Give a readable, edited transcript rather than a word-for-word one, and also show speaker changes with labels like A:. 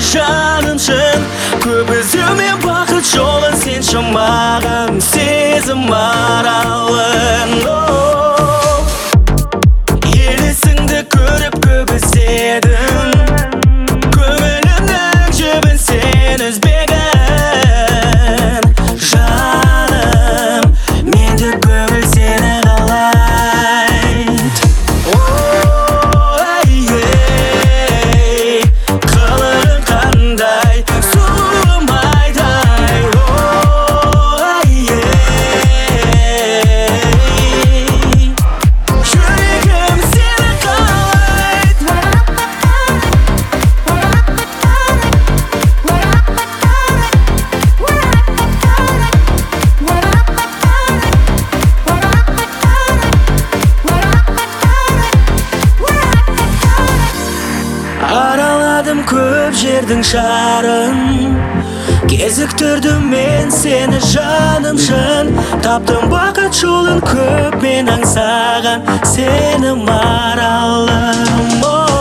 A: жанымшын. Көп іздеумен бақыт жолын сен шамағын сезім аралын. Елесіңді көріп көп іздедім, көңілімнің жібін сен үзбеген. Жаным, менде көңіл сені қалайды. Қылығың қандай, суым айдай. Жүрегім сені қалайды. Араладым көп жердің шарын, кезіктірдім мен сені жанымшын. Таптым бақыт жолын көп мен аңсаған сені маралым.